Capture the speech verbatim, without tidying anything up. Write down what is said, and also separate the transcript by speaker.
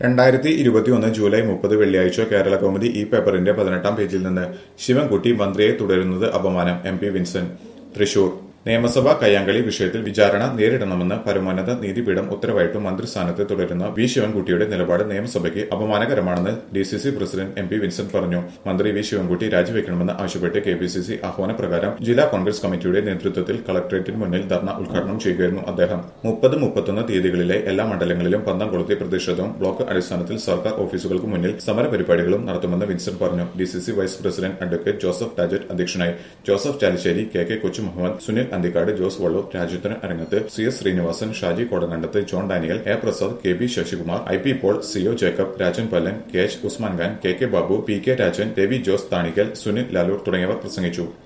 Speaker 1: രണ്ടായിരത്തി ഇരുപത്തിയൊന്ന് ജൂലൈ മുപ്പത് വെള്ളിയാഴ്ച കേരള കൗമുദി ഈ പേപ്പറിന്റെ പതിനെട്ടാം പേജിൽ നിന്ന് ശിവൻകുട്ടി മന്ത്രിയെ തുടരുന്നത് അപമാനം എം പി വിൻസെന്റ് തൃശൂർ നിയമസഭാ കയ്യാങ്കളി വിഷയത്തിൽ വിചാരണ നേരിടണമെന്ന് പരമോന്നത നീതിപീഠം ഉത്തരവായിട്ടും മന്ത്രിസ്ഥാനത്ത് തുടരുന്ന വി ശിവൻകുട്ടിയുടെ നിലപാട് നിയമസഭയ്ക്ക് അപമാനകരമാണെന്ന് D C C president M P Vincent പറഞ്ഞു. മന്ത്രി വി ശിവൻകുട്ടി രാജിവെക്കണമെന്ന് ആവശ്യപ്പെട്ട് കെ പി സി സി ആഹ്വാനപ്രകാരം ജില്ലാ കോൺഗ്രസ് കമ്മിറ്റിയുടെ നേതൃത്വത്തിൽ കളക്ടറേറ്റിന് മുന്നിൽ ധർണ ഉദ്ഘാടനം ചെയ്യുകയായിരുന്നു അദ്ദേഹം. മുപ്പത് മുപ്പത്തൊന്ന് തീയതികളിലെ എല്ലാ മണ്ഡലങ്ങളിലും പന്തം കൊളുത്തി പ്രതിഷേധവും ബ്ലോക്ക് അടിസ്ഥാനത്തിൽ സർക്കാർ ഓഫീസുകൾക്ക് മുന്നിൽ സമരപരിപാടികളും നടത്തുമെന്ന് വിൻസെന്റ് പറഞ്ഞു. D C C vice president advocate Joseph Tajet അധ്യക്ഷനായി. Joseph Chalissery, K K Kochu Muhammad, Sunil Anthikkad, Jose Valloor, Rajendran Arangath, C S Srinivasan, Shaji Kodakandath, John Daniel, A Prasad, K B Sasikumar, I P Paul, C O Jacob, Rajan Pallan, K H Usman Khan, K K Babu, P K Rajan, Ravi Jose Thanikkal, Sunil Laloor തുടങ്ങിയവർ പ്രസംഗിച്ചു.